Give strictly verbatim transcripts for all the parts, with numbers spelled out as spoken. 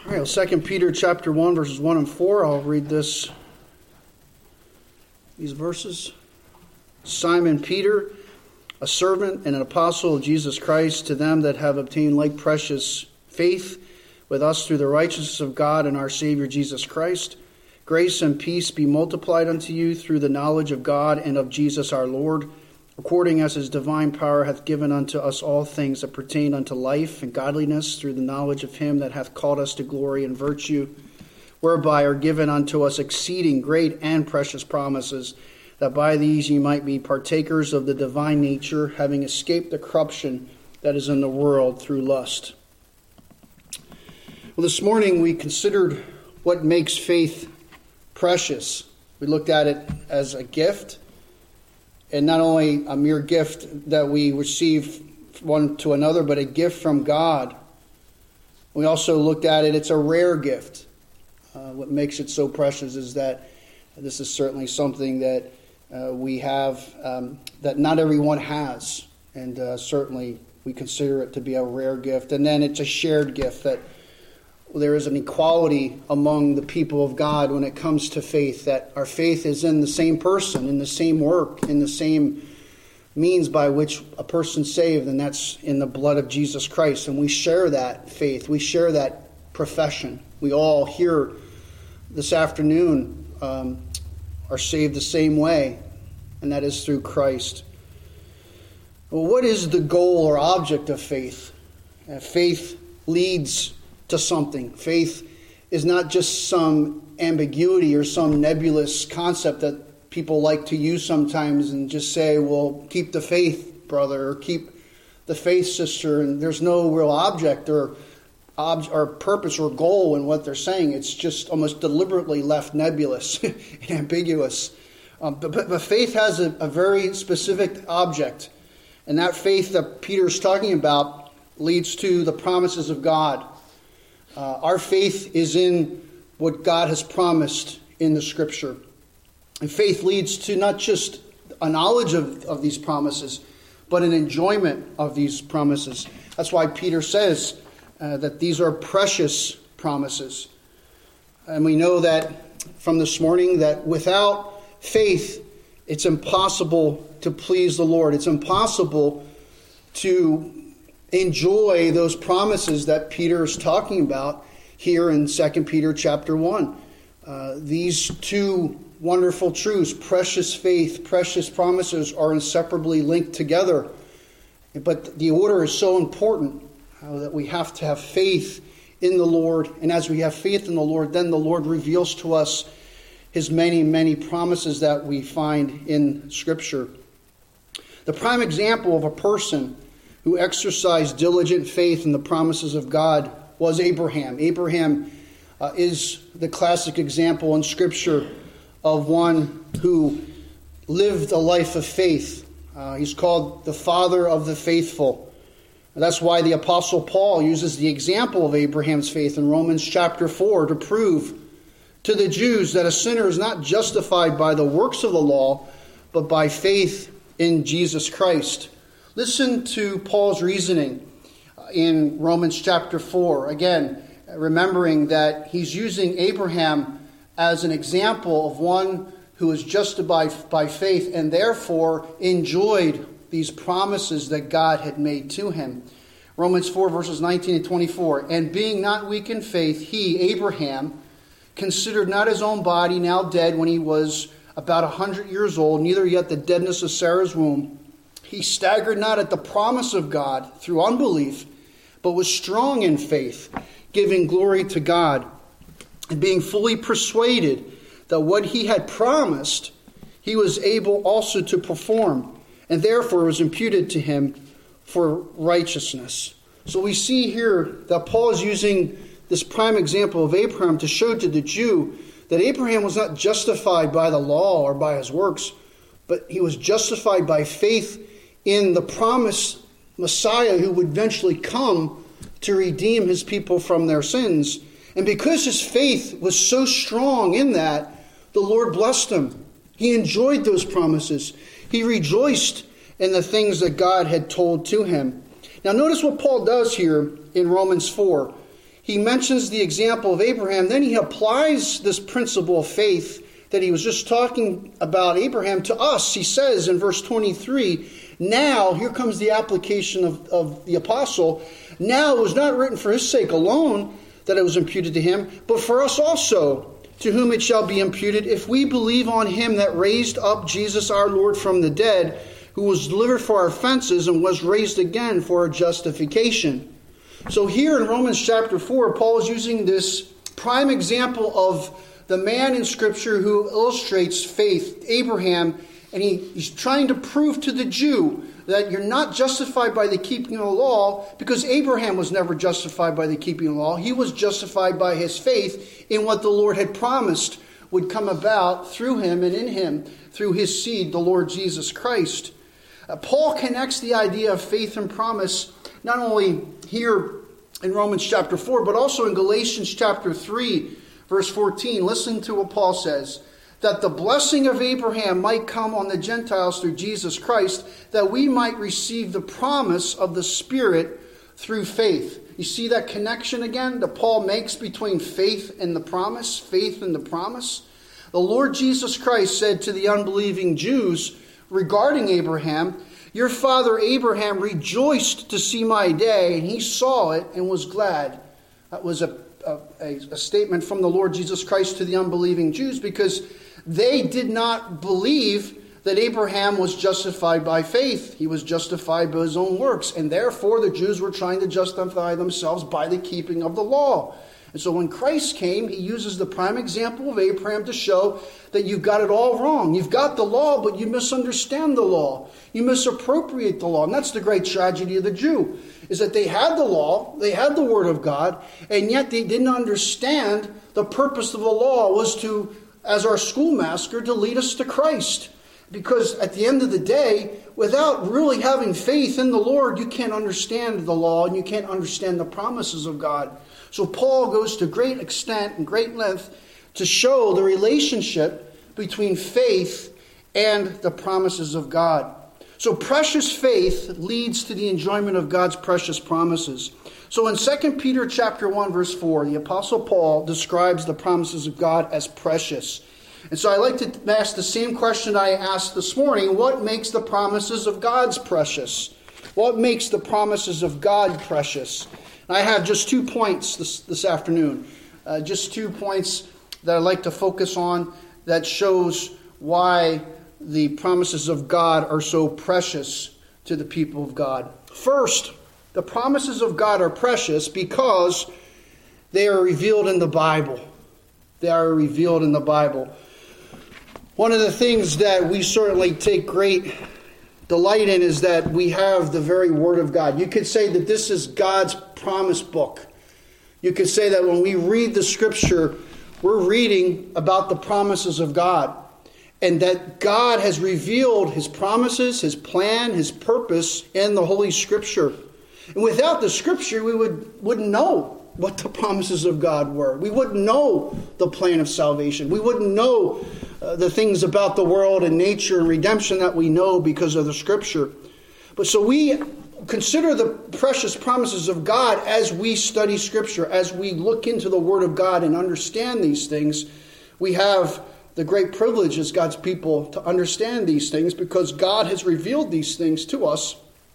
All right, well, Second Peter chapter one, verses one and four. I'll read this. These verses. Simon Peter, a servant and an apostle of Jesus Christ, to them that have obtained like precious faith with us through the righteousness of God and our Savior Jesus Christ. Grace and peace be multiplied unto you through the knowledge of God and of Jesus our Lord, according as his divine power hath given unto us all things that pertain unto life and godliness, through the knowledge of him that hath called us to glory and virtue, whereby are given unto us exceeding great and precious promises, that by these ye might be partakers of the divine nature, having escaped the corruption that is in the world through lust. Well, this morning we considered what makes faith precious. We looked at it as a gift, and not only a mere gift that we receive one to another, but a gift from God. We also looked at it, it's a rare gift. Uh, what makes it so precious is that this is certainly something that uh, we have, um, that not everyone has. And uh, certainly we consider it to be a rare gift. And then it's a shared gift, that there is an equality among the people of God when it comes to faith, that our faith is in the same person, in the same work, in the same means by which a person's saved, and that's in the blood of Jesus Christ. And we share that faith. We share that profession. We all here this afternoon um, are saved the same way, and that is through Christ. Well, what is the goal or object of faith? Uh, faith leads to something. Faith is not just some ambiguity or some nebulous concept that people like to use sometimes and just say, well, keep the faith, brother, or keep the faith, sister, and there's no real object or, ob- or purpose or goal in what they're saying. It's just almost deliberately left nebulous and ambiguous. Um, but, but, but faith has a, a very specific object, and that faith that Peter's talking about leads to the promises of God. Uh, our faith is in what God has promised in the Scripture. And faith leads to not just a knowledge of, of these promises, but an enjoyment of these promises. That's why Peter says uh, that these are precious promises. And we know that from this morning that without faith, it's impossible to please the Lord. It's impossible to enjoy those promises that Peter is talking about here in Second Peter chapter one. Uh, these two wonderful truths, precious faith, precious promises, are inseparably linked together. But the order is so important uh, that we have to have faith in the Lord. And as we have faith in the Lord, then the Lord reveals to us his many, many promises that we find in Scripture. The prime example of a person who exercised diligent faith in the promises of God was Abraham. Abraham uh, is the classic example in Scripture of one who lived a life of faith. Uh, he's called the father of the faithful. And that's why the Apostle Paul uses the example of Abraham's faith in Romans chapter four to prove to the Jews that a sinner is not justified by the works of the law, but by faith in Jesus Christ. Listen to Paul's reasoning in Romans chapter four. Again, remembering that he's using Abraham as an example of one who was justified by faith and therefore enjoyed these promises that God had made to him. Romans four, verses nineteen and twenty-four. And being not weak in faith, he, Abraham, considered not his own body now dead when he was about a hundred years old, neither yet the deadness of Sarah's womb. He staggered not at the promise of God through unbelief, but was strong in faith, giving glory to God, and being fully persuaded that what he had promised, he was able also to perform, and therefore was imputed to him for righteousness. So we see here that Paul is using this prime example of Abraham to show to the Jew that Abraham was not justified by the law or by his works, but he was justified by faith in the promised Messiah who would eventually come to redeem his people from their sins. And because his faith was so strong in that, the Lord blessed him. He enjoyed those promises. He rejoiced in the things that God had told to him. Now notice what Paul does here in Romans four. he mentions the example of Abraham. Then he applies this principle of faith that he was just talking about Abraham to us. He says in verse twenty-three, now, here comes the application of, of the apostle. Now it was not written for his sake alone that it was imputed to him, but for us also, to whom it shall be imputed, if we believe on him that raised up Jesus our Lord from the dead, who was delivered for our offenses and was raised again for our justification. So here in Romans chapter four, Paul is using this prime example of the man in Scripture who illustrates faith, Abraham, and he, he's trying to prove to the Jew that you're not justified by the keeping of the law, because Abraham was never justified by the keeping of the law. He was justified by his faith in what the Lord had promised would come about through him and in him, through his seed, the Lord Jesus Christ. Uh, Paul connects the idea of faith and promise not only here in Romans chapter four, but also in Galatians chapter three, verse fourteen. Listen to what Paul says. That the blessing of Abraham might come on the Gentiles through Jesus Christ, that we might receive the promise of the Spirit through faith. You see that connection again that Paul makes between faith and the promise, faith and the promise? The Lord Jesus Christ said to the unbelieving Jews regarding Abraham, your father Abraham rejoiced to see my day, and he saw it and was glad. That was a, a, a statement from the Lord Jesus Christ to the unbelieving Jews, because they did not believe that Abraham was justified by faith. He was justified by his own works. And therefore the Jews were trying to justify themselves by the keeping of the law. And so when Christ came, he uses the prime example of Abraham to show that you've got it all wrong. You've got the law, but you misunderstand the law. You misappropriate the law. And that's the great tragedy of the Jew, is that they had the law, they had the Word of God, and yet they didn't understand the purpose of the law was to, as our schoolmaster, to lead us to Christ. Because at the end of the day, without really having faith in the Lord, you can't understand the law and you can't understand the promises of God. So Paul goes to great extent and great length to show the relationship between faith and the promises of God. So precious faith leads to the enjoyment of God's precious promises. So in Second Peter chapter one, verse four, the Apostle Paul describes the promises of God as precious. And so I like to ask the same question I asked this morning. What makes the promises of God's precious? What makes the promises of God precious? And I have just two points this, this afternoon. Uh, just two points that I'd like to focus on that shows why the promises of God are so precious to the people of God. First, the promises of God are precious because they are revealed in the Bible. They are revealed in the Bible. One of the things that we certainly take great delight in is that we have the very Word of God. You could say that this is God's promise book. You could say that when we read the Scripture, we're reading about the promises of God. And that God has revealed His promises, His plan, His purpose in the Holy Scripture. And without the Scripture, we would, wouldn't know what the promises of God were. We wouldn't know the plan of salvation. We wouldn't know uh, the things about the world and nature and redemption that we know because of the Scripture. But so we consider the precious promises of God as we study Scripture, as we look into the Word of God and understand these things. We have the great privilege as God's people to understand these things because God has revealed these things to us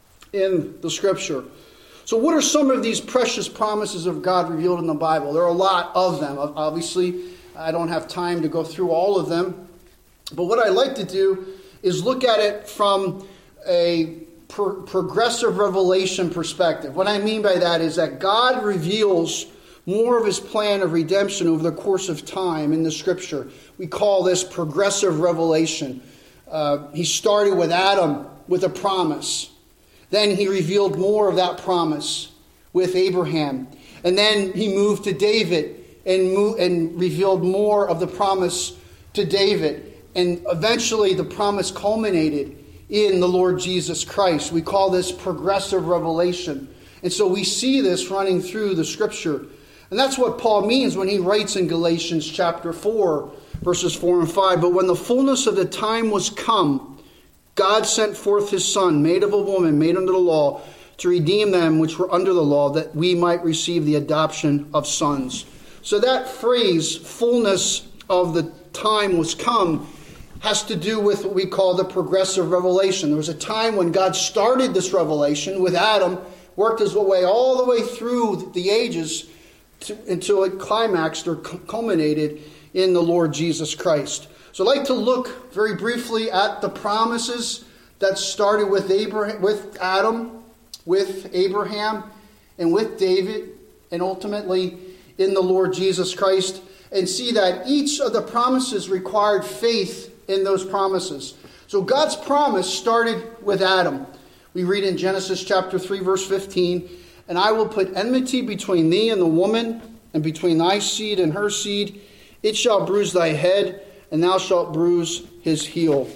in the Scripture. So what are some of these precious promises of God revealed in the Bible? There are a lot of them. Obviously, I don't have time to go through all of them. But what I like to do is look at it from a pro- progressive revelation perspective. What I mean by that is that God reveals more of His plan of redemption over the course of time in the Scripture. We call this progressive revelation. Uh, he started with Adam with a promise. Then He revealed more of that promise with Abraham. And then He moved to David and, moved, and revealed more of the promise to David. And eventually the promise culminated in the Lord Jesus Christ. We call this progressive revelation. And so we see this running through the Scripture. And that's what Paul means when he writes in Galatians chapter four, verses four and five. But when the fullness of the time was come, God sent forth His Son, made of a woman, made under the law, to redeem them which were under the law, that we might receive the adoption of sons. So that phrase, fullness of the time was come, has to do with what we call the progressive revelation. There was a time when God started this revelation with Adam, worked his way all the way through the ages to, until it climaxed or culminated in the Lord Jesus Christ. So I'd like to look very briefly at the promises that started with Abraham, with Adam, with Abraham, and with David, and ultimately in the Lord Jesus Christ, and see that each of the promises required faith in those promises. So God's promise started with Adam. We read in Genesis chapter three, verse fifteen, "And I will put enmity between thee and the woman, and between thy seed and her seed. It shall bruise thy head, and thou shalt bruise his heel."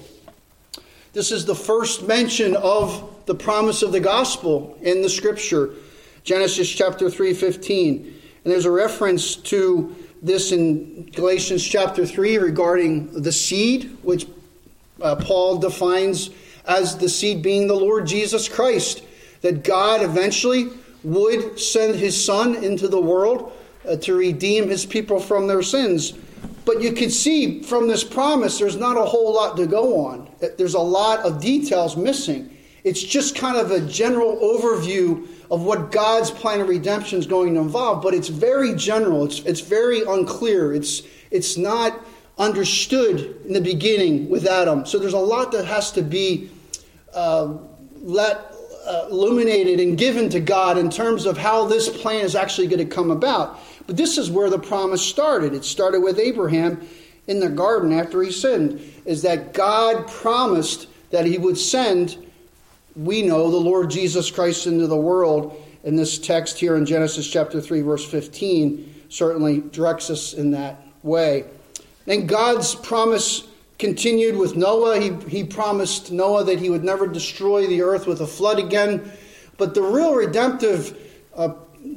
This is the first mention of the promise of the gospel in the scripture. Genesis chapter three, fifteen. And there's a reference to this in Galatians chapter three regarding the seed, which uh, Paul defines as the seed being the Lord Jesus Christ. That God eventually would send his Son into the world uh, to redeem his people from their sins. But you can see from this promise, there's not a whole lot to go on. There's a lot of details missing. It's just kind of a general overview of what God's plan of redemption is going to involve, but it's very general. It's it's very unclear. It's it's not understood in the beginning with Adam. So there's a lot that has to be uh, let uh, illuminated and given to God in terms of how this plan is actually going to come about. But this is where the promise started. It started with Abraham in the garden after he sinned, is that God promised that he would send, we know, the Lord Jesus Christ into the world. And this text here in Genesis chapter three, verse fifteen, certainly directs us in that way. And God's promise continued with Noah. He, he promised Noah that he would never destroy the earth with a flood again. But the real redemptive uh,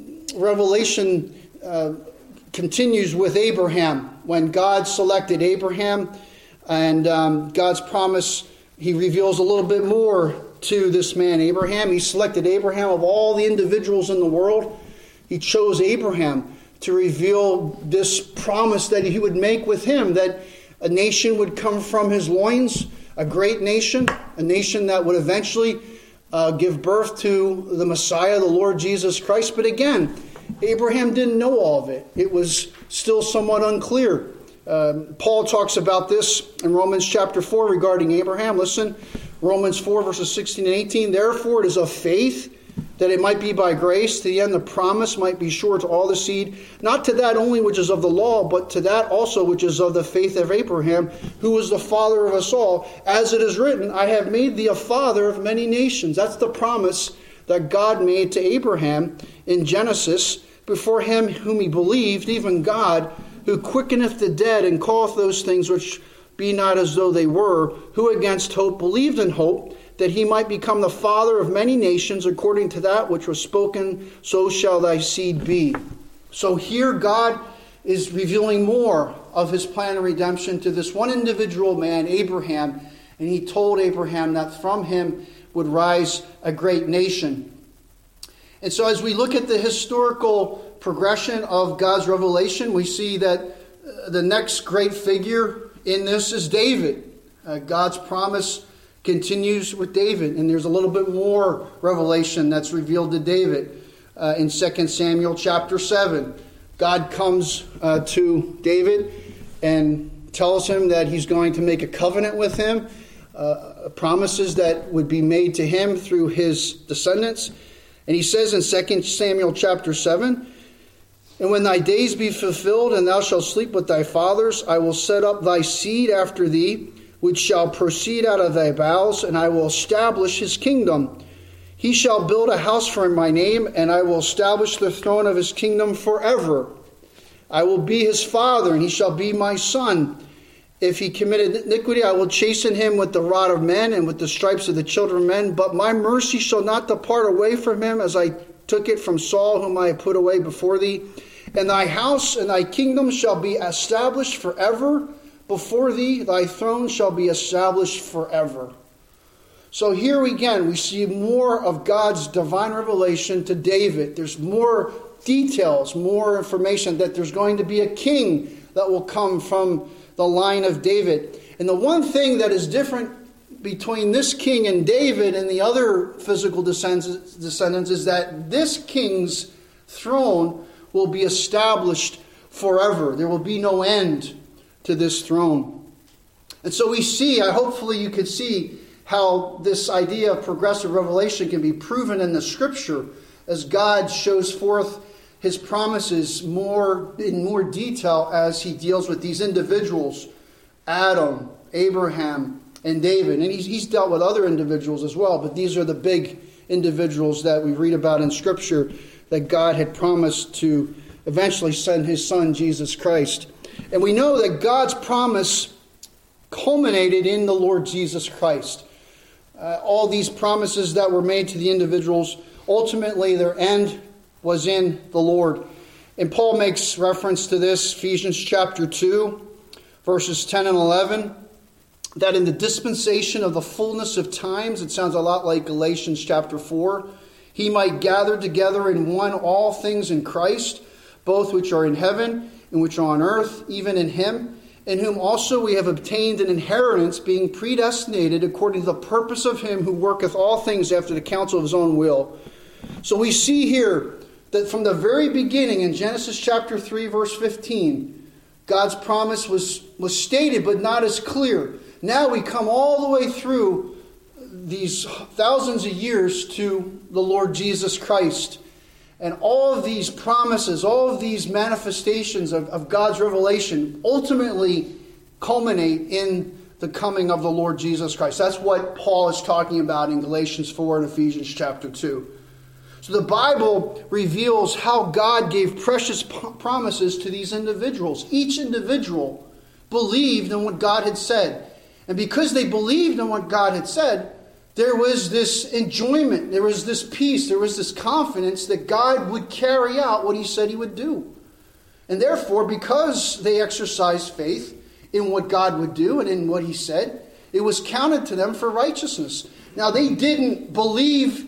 revelation uh, continues with Abraham. When God selected Abraham and um, God's promise, he reveals a little bit more to this man, Abraham. He selected Abraham of all the individuals in the world. He chose Abraham to reveal this promise that he would make with him, that a nation would come from his loins, a great nation, a nation that would eventually uh, give birth to the Messiah, the Lord Jesus Christ. But again, Abraham didn't know all of it. It was still somewhat unclear. Um, Paul talks about this in Romans chapter four regarding Abraham. Listen, Romans four, verses sixteen and eighteen. "Therefore it is of faith, that it might be by grace, to the end the promise might be sure to all the seed, not to that only which is of the law, but to that also which is of the faith of Abraham, who was the father of us all. As it is written, I have made thee a father of many nations." That's the promise that God made to Abraham in Genesis, before him whom he believed, even God, who quickeneth the dead and calleth those things which be not as though they were, who against hope believed in hope, that he might become the father of many nations, according to that which was spoken, so shall thy seed be. So here God is revealing more of his plan of redemption to this one individual man, Abraham, and he told Abraham that from him would rise a great nation. And so as we look at the historical progression of God's revelation, we see that uh, the next great figure in this is David. Uh, God's promise continues with David, and there's a little bit more revelation that's revealed to David uh, in Second Samuel chapter seven. God comes uh, to David and tells him that he's going to make a covenant with him, uh, promises that would be made to him through his descendants. And he says in Second Samuel chapter seven, "And when thy days be fulfilled, and thou shalt sleep with thy fathers, I will set up thy seed after thee, which shall proceed out of thy bowels, and I will establish his kingdom. He shall build a house for my name, and I will establish the throne of his kingdom forever. I will be his father, and he shall be my son. If he committed iniquity, I will chasten him with the rod of men and with the stripes of the children of men. But my mercy shall not depart away from him, as I took it from Saul, whom I have put away before thee. And thy house and thy kingdom shall be established forever. Before thee, thy throne shall be established forever." So here again, we see more of God's divine revelation to David. There's more details, more information that there's going to be a king that will come from the line of David. And the one thing that is different between this king and David and the other physical descendants, descendants is that this king's throne will be established forever. There will be no end to this throne. And so we see, I hopefully you can see how this idea of progressive revelation can be proven in the Scripture as God shows forth his promises more in more detail as he deals with these individuals, Adam, Abraham, and David. And he's, he's dealt with other individuals as well, but these are the big individuals that we read about in Scripture that God had promised to eventually send his Son, Jesus Christ. And we know that God's promise culminated in the Lord Jesus Christ. Uh, all these promises that were made to the individuals, ultimately their end was in the Lord. And Paul makes reference to this, Ephesians chapter two, verses ten and eleven, that in the dispensation of the fullness of times, it sounds a lot like Galatians chapter four, he might gather together in one all things in Christ, both which are in heaven and which are on earth, even in him, in whom also we have obtained an inheritance, being predestinated according to the purpose of him who worketh all things after the counsel of his own will. So we see here that from the very beginning in Genesis chapter three, verse fifteen, God's promise was, was stated, but not as clear. Now we come all the way through these thousands of years to the Lord Jesus Christ. And all of these promises, all of these manifestations of, of God's revelation ultimately culminate in the coming of the Lord Jesus Christ. That's what Paul is talking about in Galatians four and Ephesians chapter two. So the Bible reveals how God gave precious promises to these individuals. Each individual believed in what God had said. And because they believed in what God had said, there was this enjoyment, there was this peace, there was this confidence that God would carry out what he said he would do. And therefore, because they exercised faith in what God would do and in what he said, it was counted to them for righteousness. Now, they didn't believe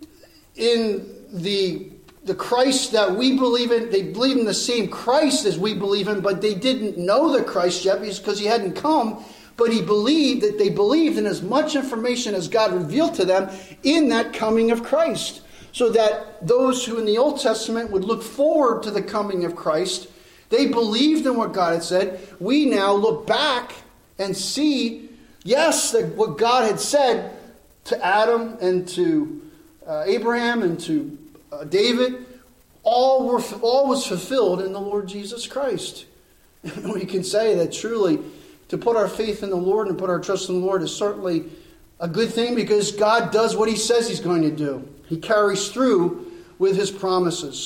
in the, the Christ that we believe in. They believed in the same Christ as we believe in, but they didn't know the Christ yet because he hadn't come. But he believed that they believed in as much information as God revealed to them in that coming of Christ. So that those who in the Old Testament would look forward to the coming of Christ, they believed in what God had said. We now look back and see, yes, that what God had said to Adam and to uh, Abraham and to uh, David, all were all was fulfilled in the Lord Jesus Christ. And we can say that truly, to put our faith in the Lord and put our trust in the Lord is certainly a good thing because God does what he says he's going to do. He carries through with his promises.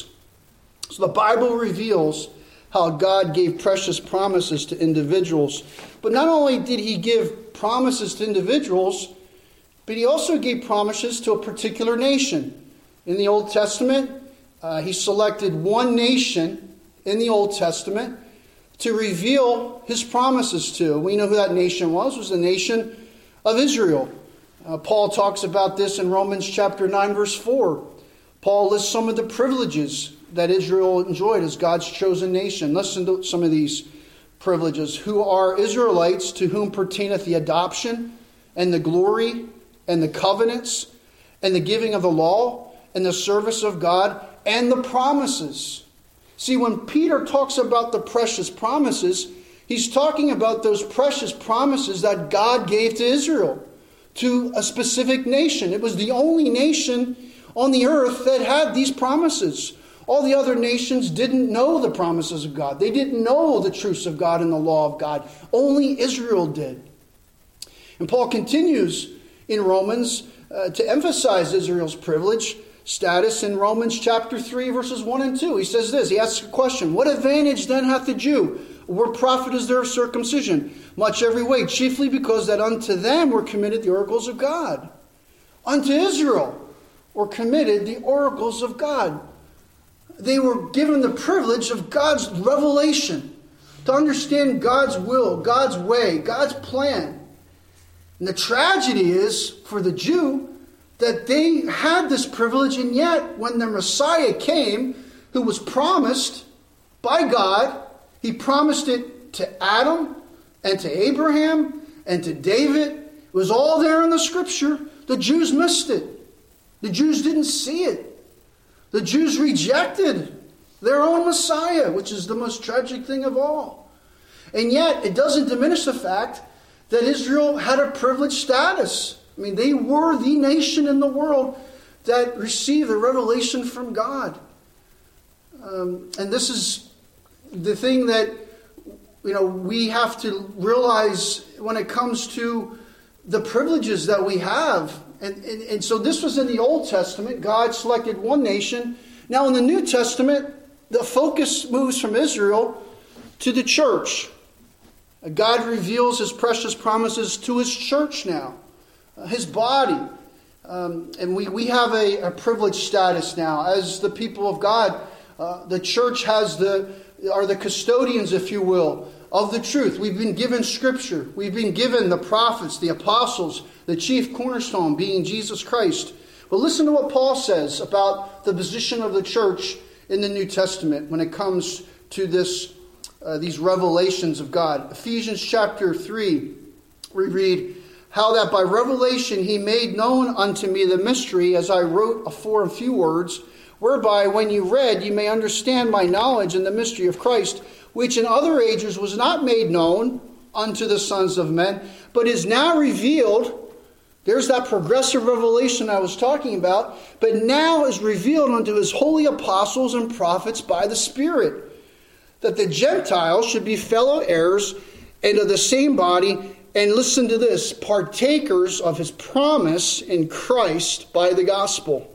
So the Bible reveals how God gave precious promises to individuals. But not only did he give promises to individuals, but he also gave promises to a particular nation. In the Old Testament, uh, he selected one nation in the Old Testament to reveal his promises to. We know who that nation was. It was the nation of Israel. Uh, Paul talks about this in Romans chapter nine, verse four. Paul lists some of the privileges that Israel enjoyed as God's chosen nation. Listen to some of these privileges. Who are Israelites, to whom pertaineth the adoption and the glory and the covenants and the giving of the law and the service of God and the promises. See, when Peter talks about the precious promises, he's talking about those precious promises that God gave to Israel, to a specific nation. It was the only nation on the earth that had these promises. All the other nations didn't know the promises of God. They didn't know the truths of God and the law of God. Only Israel did. And Paul continues in Romans uh, to emphasize Israel's privilege status in Romans chapter three, verses one and two. He says this, he asks a question, what advantage then hath the Jew? What profit is there of circumcision? Much every way, chiefly because that unto them were committed the oracles of God. Unto Israel were committed the oracles of God. They were given the privilege of God's revelation, to understand God's will, God's way, God's plan. And the tragedy is, for the Jew, that they had this privilege, and yet when the Messiah came, who was promised by God, he promised it to Adam and to Abraham and to David. It was all there in the Scripture. The Jews missed it. The Jews didn't see it. The Jews rejected their own Messiah, which is the most tragic thing of all. And yet, it doesn't diminish the fact that Israel had a privileged status. I mean, they were the nation in the world that received the revelation from God. Um, and this is the thing that, you know, we have to realize when it comes to the privileges that we have. And, and, and so this was in the Old Testament. God selected one nation. Now in the New Testament, the focus moves from Israel to the church. God reveals his precious promises to his church now, his body. Um, and we, we have a, a privileged status now as the people of God. Uh, the church has the are the custodians, if you will, of the truth. We've been given Scripture. We've been given the prophets, the apostles, the chief cornerstone being Jesus Christ. But listen to what Paul says about the position of the church in the New Testament when it comes to this uh, these revelations of God. Ephesians chapter three, we read, how that by revelation he made known unto me the mystery, as I wrote afore in few words, whereby when you read you may understand my knowledge in the mystery of Christ, which in other ages was not made known unto the sons of men, but is now revealed. There's that progressive revelation I was talking about, but now is revealed unto his holy apostles and prophets by the Spirit, that the Gentiles should be fellow heirs and of the same body, and listen to this, partakers of his promise in Christ by the gospel.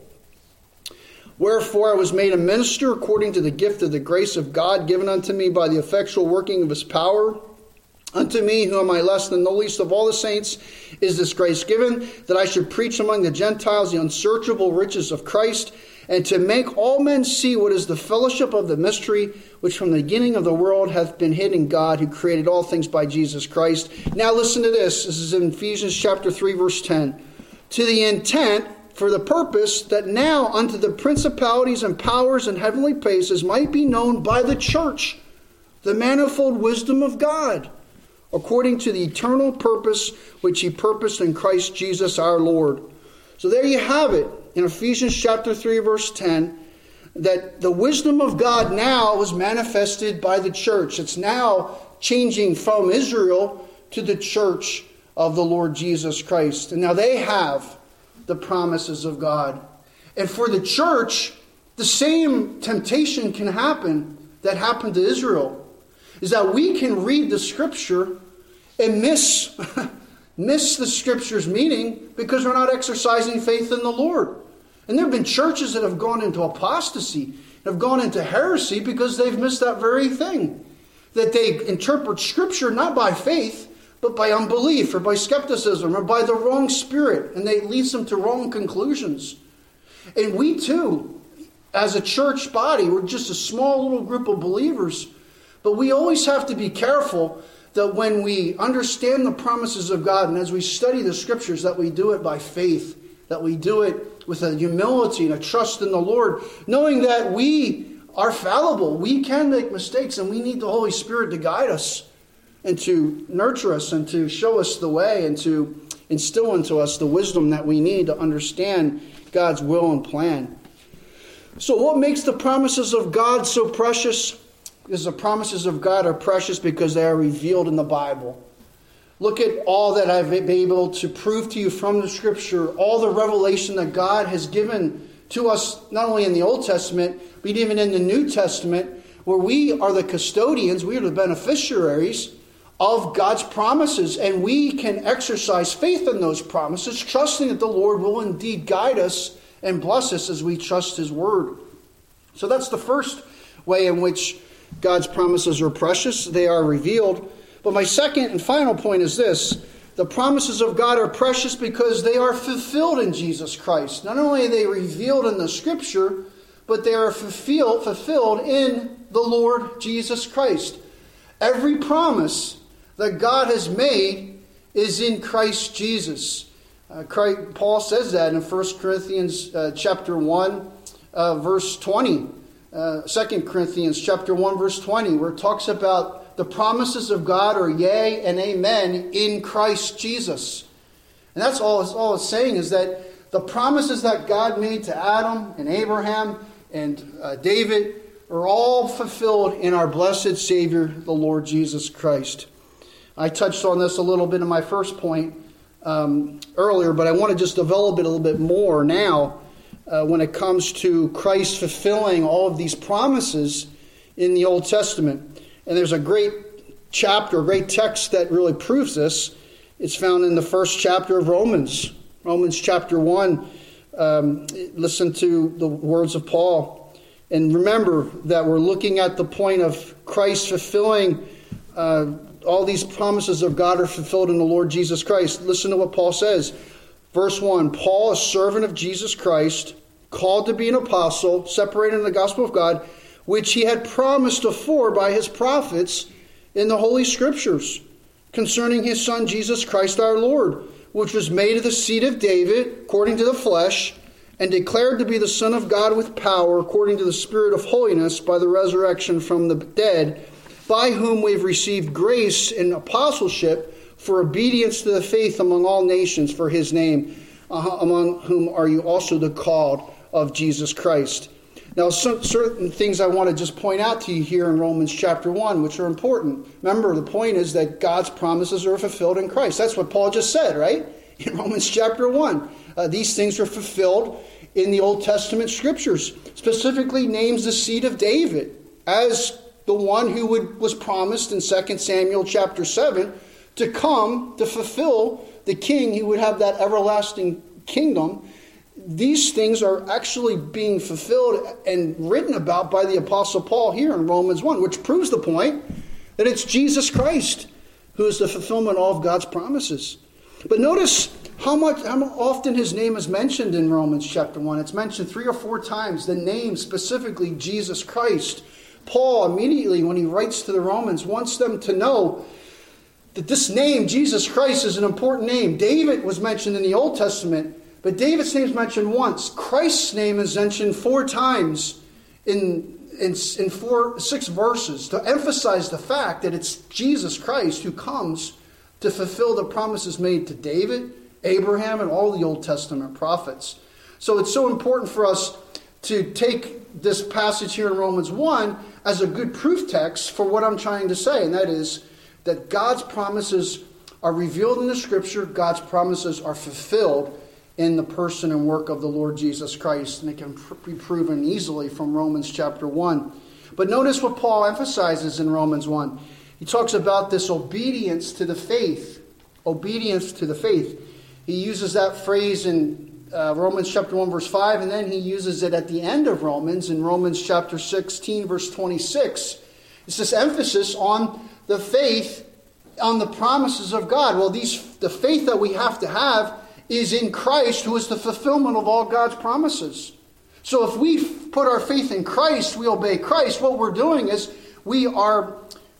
Wherefore I was made a minister according to the gift of the grace of God given unto me by the effectual working of his power. Unto me, who am I less than the least of all the saints, is this grace given, that I should preach among the Gentiles the unsearchable riches of Christ, and to make all men see what is the fellowship of the mystery, which from the beginning of the world hath been hid in God, who created all things by Jesus Christ. Now listen to this. This is in Ephesians chapter three, verse ten. To the intent, for the purpose, that now unto the principalities and powers and heavenly places might be known by the church the manifold wisdom of God, according to the eternal purpose which he purposed in Christ Jesus our Lord. So there you have it in Ephesians chapter three, verse ten, that the wisdom of God now was manifested by the church. It's now changing from Israel to the church of the Lord Jesus Christ. And now they have the promises of God. And for the church, the same temptation can happen that happened to Israel, is that we can read the Scripture and miss, miss the Scripture's meaning because we're not exercising faith in the Lord. And there have been churches that have gone into apostasy, have gone into heresy because they've missed that very thing. That they interpret Scripture not by faith, but by unbelief or by skepticism or by the wrong spirit. And it leads them to wrong conclusions. And we too, as a church body, we're just a small little group of believers. But we always have to be careful that when we understand the promises of God and as we study the Scriptures, that we do it by faith, that we do it with a humility and a trust in the Lord, knowing that we are fallible. We can make mistakes and we need the Holy Spirit to guide us and to nurture us and to show us the way and to instill into us the wisdom that we need to understand God's will and plan. So what makes the promises of God so precious? Because the promises of God are precious because they are revealed in the Bible. Look at all that I've been able to prove to you from the Scripture, all the revelation that God has given to us, not only in the Old Testament, but even in the New Testament, where we are the custodians, we are the beneficiaries of God's promises, and we can exercise faith in those promises, trusting that the Lord will indeed guide us and bless us as we trust His Word. So that's the first way in which God's promises are precious. They are revealed. But my second and final point is this. The promises of God are precious because they are fulfilled in Jesus Christ. Not only are they revealed in the Scripture, but they are fulfilled, fulfilled in the Lord Jesus Christ. Every promise that God has made is in Christ Jesus. Uh, Christ, Paul says that in First Corinthians uh, chapter one, uh, verse twenty. Uh, Second Corinthians chapter one, verse twenty, where it talks about the promises of God are yea and amen in Christ Jesus. And that's all it's, all it's saying is that the promises that God made to Adam and Abraham and uh, David are all fulfilled in our blessed Savior, the Lord Jesus Christ. I touched on this a little bit in my first point um, earlier, but I want to just develop it a little bit more now uh, when it comes to Christ fulfilling all of these promises in the Old Testament. And there's a great chapter, a great text that really proves this. It's found in the first chapter of Romans. Romans chapter one. Um, listen to the words of Paul. And remember that we're looking at the point of Christ fulfilling uh, all these promises of God are fulfilled in the Lord Jesus Christ. Listen to what Paul says. Verse one, Paul, a servant of Jesus Christ, called to be an apostle, separated in the gospel of God, which he had promised afore by his prophets in the Holy Scriptures, concerning his Son Jesus Christ our Lord, which was made of the seed of David, according to the flesh, and declared to be the Son of God with power, according to the Spirit of holiness, by the resurrection from the dead, by whom we've received grace and apostleship for obedience to the faith among all nations for his name, uh, among whom are you also the called of Jesus Christ. Now, some, certain things I want to just point out to you here in Romans chapter one, which are important. Remember, the point is that God's promises are fulfilled in Christ. That's what Paul just said, right? In Romans chapter one. Uh, these things are fulfilled in the Old Testament scriptures. Specifically names the seed of David as the one who would, was promised in Second Samuel chapter seven to come to fulfill the king who would have that everlasting kingdom. These things are actually being fulfilled and written about by the Apostle Paul here in Romans one, which proves the point that it's Jesus Christ who is the fulfillment of all of God's promises. But notice how much, how often his name is mentioned in Romans chapter one. It's mentioned three or four times, the name specifically Jesus Christ. Paul immediately, when he writes to the Romans, wants them to know that this name, Jesus Christ, is an important name. David was mentioned in the Old Testament, but David's name is mentioned once. Christ's name is mentioned four times in, in, in four, six verses to emphasize the fact that it's Jesus Christ who comes to fulfill the promises made to David, Abraham, and all the Old Testament prophets. So it's so important for us to take this passage here in Romans one as a good proof text for what I'm trying to say, and that is that God's promises are revealed in the Scripture. God's promises are fulfilled in the person and work of the Lord Jesus Christ, and it can be proven easily from Romans chapter one. But notice what Paul emphasizes in Romans one. He talks about this obedience to the faith. Obedience to the faith. He uses that phrase in uh, Romans chapter one, verse five, and then he uses it at the end of Romans, in Romans chapter sixteen, verse twenty-six. It's this emphasis on the faith, on the promises of God. Well, these the faith that we have to have is in Christ, who is the fulfillment of all God's promises. So if we put our faith in Christ, we obey Christ, what we're doing is we are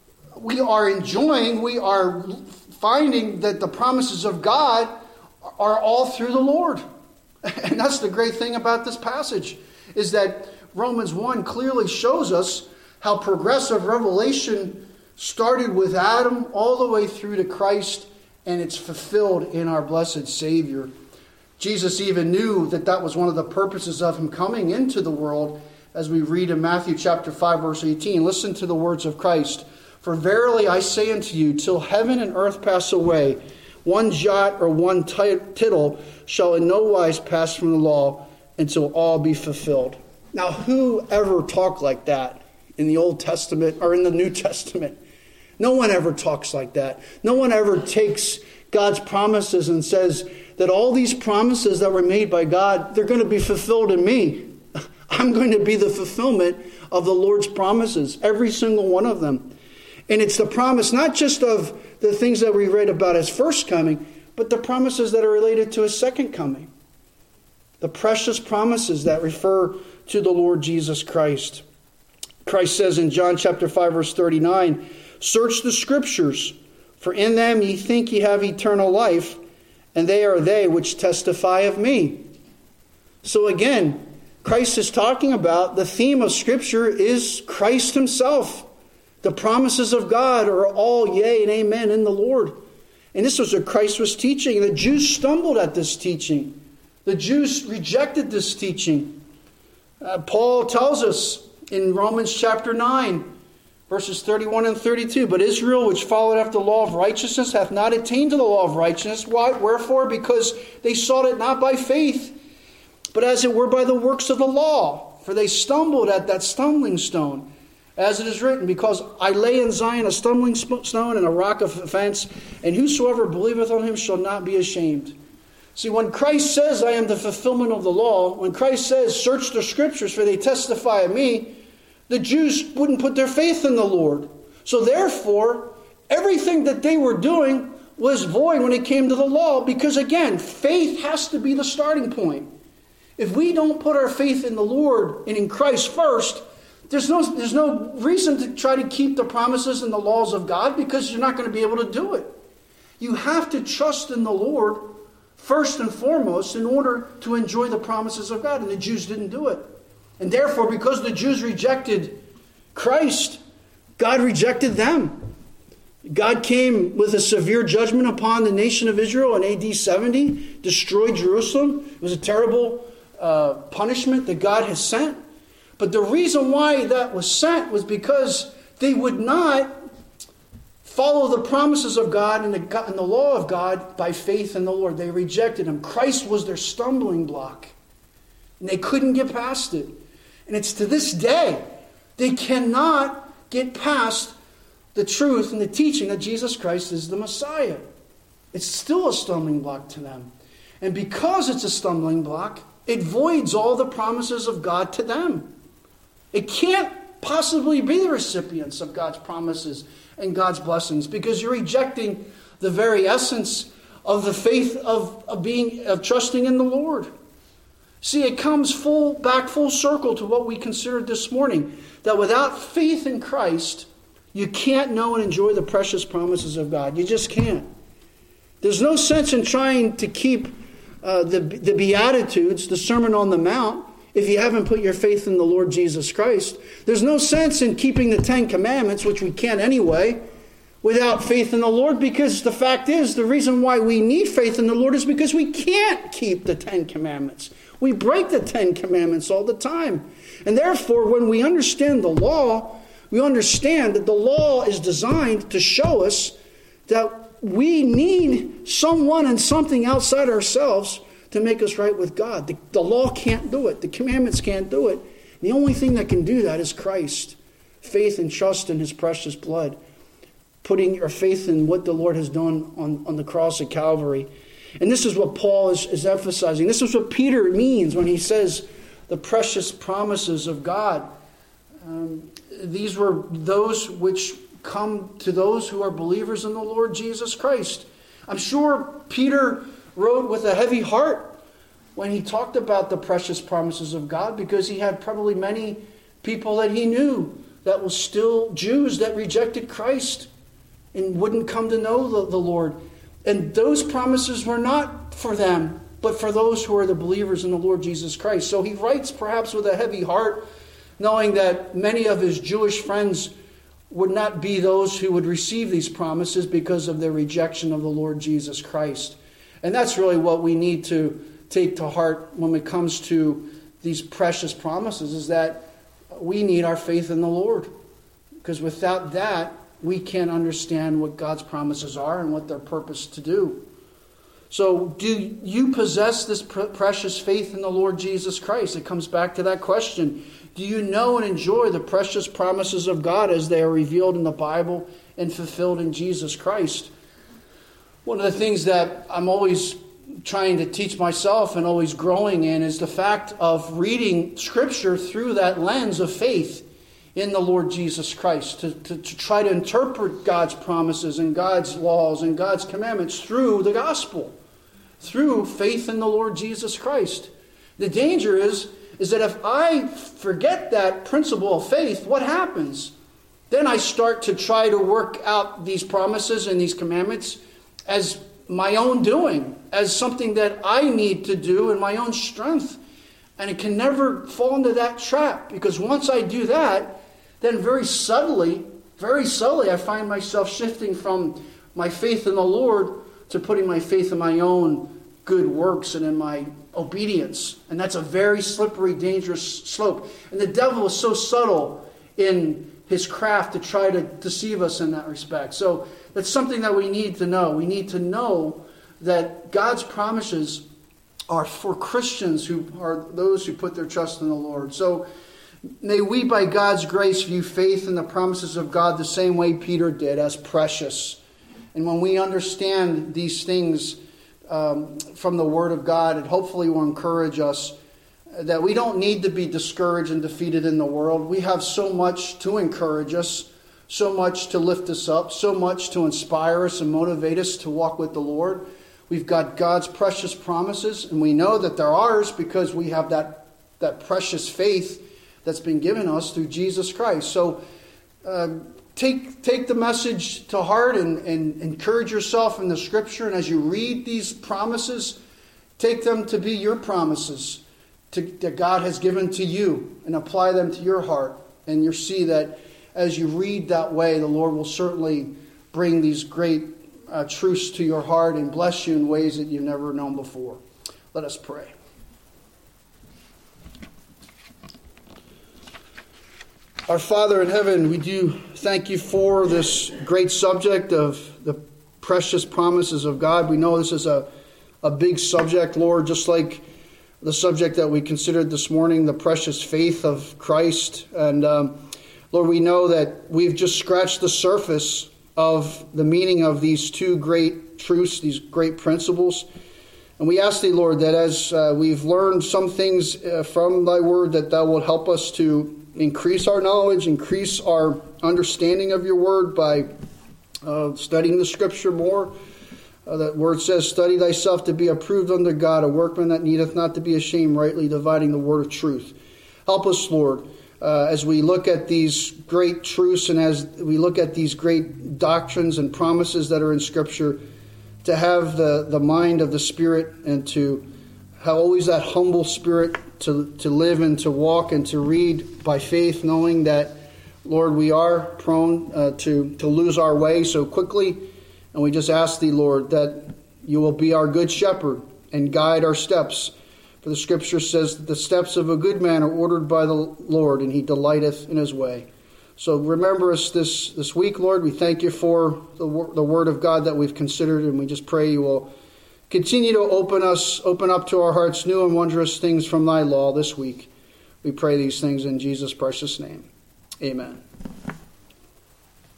we are enjoying, we are finding that the promises of God are all through the Lord. And that's the great thing about this passage, is that Romans one clearly shows us how progressive revelation started with Adam all the way through to Christ, and it's fulfilled in our blessed Savior. Jesus even knew that that was one of the purposes of him coming into the world, as we read in Matthew chapter five, verse eighteen. Listen to the words of Christ. For verily I say unto you, till heaven and earth pass away, one jot or one tittle shall in no wise pass from the law until all be fulfilled. Now, who ever talked like that in the Old Testament or in the New Testament? No one ever talks like that. No one ever takes God's promises and says that all these promises that were made by God, they're going to be fulfilled in me. I'm going to be the fulfillment of the Lord's promises, every single one of them. And it's the promise not just of the things that we read about his first coming, but the promises that are related to his second coming. The precious promises that refer to the Lord Jesus Christ. Christ says in John chapter five, verse thirty-nine, search the Scriptures, For in them ye think ye have eternal life, and they are they which testify of me. So again, Christ is talking about the theme of Scripture is Christ himself. The promises of God are all yea and amen in the Lord. And this was what Christ was teaching. And the Jews stumbled at this teaching. The Jews rejected this teaching. Uh, Paul tells us in Romans chapter nine, verses thirty-one and thirty-two, But Israel, which followed after the law of righteousness, hath not attained to the law of righteousness. Why? Wherefore? Because they sought it not by faith, but as it were by the works of the law. For they stumbled at that stumbling stone. As it is written, Because I lay in Zion a stumbling stone and a rock of offense, and whosoever believeth on him shall not be ashamed. See, when Christ says, I am the fulfillment of the law, when Christ says, search the Scriptures, for they testify of me, the Jews wouldn't put their faith in the Lord. So therefore, everything that they were doing was void when it came to the law, because again, faith has to be the starting point. If we don't put our faith in the Lord and in Christ first, there's no, there's no reason to try to keep the promises and the laws of God, because you're not going to be able to do it. You have to trust in the Lord first and foremost in order to enjoy the promises of God. And the Jews didn't do it. And therefore, because the Jews rejected Christ, God rejected them. God came with a severe judgment upon the nation of Israel in A D seventy, destroyed Jerusalem. It was a terrible uh, punishment that God has sent. But the reason why that was sent was because they would not follow the promises of God and the, and the law of God by faith in the Lord. They rejected him. Christ was their stumbling block. And they couldn't get past it. And it's to this day, they cannot get past the truth and the teaching that Jesus Christ is the Messiah. It's still a stumbling block to them. And because it's a stumbling block, it voids all the promises of God to them. It can't possibly be the recipients of God's promises and God's blessings, because you're rejecting the very essence of the faith of, of being of trusting in the Lord. See, it comes full back full circle to what we considered this morning, that without faith in Christ, you can't know and enjoy the precious promises of God. You just can't. There's no sense in trying to keep uh, the, the Beatitudes, the Sermon on the Mount, if you haven't put your faith in the Lord Jesus Christ. There's no sense in keeping the Ten Commandments, which we can't anyway, without faith in the Lord, because the fact is, the reason why we need faith in the Lord is because we can't keep the Ten Commandments. We break the Ten Commandments all the time. And therefore, when we understand the law, we understand that the law is designed to show us that we need someone and something outside ourselves to make us right with God. The, the law can't do it. The commandments can't do it. The only thing that can do that is Christ. Faith and trust in his precious blood. Putting your faith in what the Lord has done on, on the cross at Calvary. And this is what Paul is, is emphasizing. This is what Peter means when he says the precious promises of God. Um, these were those which come to those who are believers in the Lord Jesus Christ. I'm sure Peter wrote with a heavy heart when he talked about the precious promises of God, because he had probably many people that he knew that were still Jews that rejected Christ and wouldn't come to know the, the Lord. And those promises were not for them, but for those who are the believers in the Lord Jesus Christ. So he writes perhaps with a heavy heart, knowing that many of his Jewish friends would not be those who would receive these promises because of their rejection of the Lord Jesus Christ. And that's really what we need to take to heart when it comes to these precious promises, is that we need our faith in the Lord. Because without that, we can't understand what God's promises are and what they're purposed to do. So do you possess this pr- precious faith in the Lord Jesus Christ? It comes back to that question. Do you know and enjoy the precious promises of God as they are revealed in the Bible and fulfilled in Jesus Christ? One of the things that I'm always trying to teach myself and always growing in is the fact of reading Scripture through that lens of faith in the Lord Jesus Christ. To, to, to try to interpret God's promises and God's laws and God's commandments through the gospel. Through faith in the Lord Jesus Christ. The danger is, is that if I forget that principle of faith, what happens? then I start to try to work out these promises and these commandments as my own doing, as something that I need to do in my own strength. And it can never fall into that trap, because once I do that, then very subtly, very subtly, I find myself shifting from my faith in the Lord to putting my faith in my own good works and in my obedience. And that's a very slippery, dangerous slope. And the devil is so subtle in his craft to try to deceive us in that respect. So that's something that we need to know. We need to know that God's promises are for Christians who are those who put their trust in the Lord. So may we, by God's grace, view faith in the promises of God the same way Peter did, as precious. And when we understand these things um, from the Word of God, it hopefully will encourage us that we don't need to be discouraged and defeated in the world. We have so much to encourage us, so much to lift us up, so much to inspire us and motivate us to walk with the Lord. We've got God's precious promises, and we know that they're ours because we have that, that precious faith that's been given us through Jesus Christ. So uh, take take the message to heart and, and encourage yourself in the Scripture. And as you read these promises, take them to be your promises to, that God has given to you, and apply them to your heart. And you'll see that as you read that way, the Lord will certainly bring these great uh, truths to your heart and bless you in ways that you've never known before. Let us pray. Our Father in heaven, we do thank you for this great subject of the precious promises of God. We know this is a, a big subject, Lord, just like the subject that we considered this morning, the precious faith of Christ. And um, Lord, we know that we've just scratched the surface of the meaning of these two great truths, these great principles. And we ask thee, Lord, that as uh, we've learned some things uh, from thy word, that thou will help us to increase our knowledge, increase our understanding of your word by uh, studying the Scripture more. Uh, that word says, study thyself to be approved unto God, a workman that needeth not to be ashamed, rightly dividing the word of truth. Help us, Lord, uh, as we look at these great truths and as we look at these great doctrines and promises that are in Scripture, to have the, the mind of the Spirit and to have always that humble spirit to, to live and to walk and to read by faith, knowing that, Lord, we are prone uh, to, to lose our way so quickly. And we just ask thee, Lord, that you will be our good shepherd and guide our steps. For the Scripture says that the steps of a good man are ordered by the Lord, and he delighteth in his way. So remember us this, this week, Lord. We thank you for the, the word of God that we've considered, and we just pray you will continue to open us, open up to our hearts new and wondrous things from thy law this week. We pray these things in Jesus' precious name. Amen.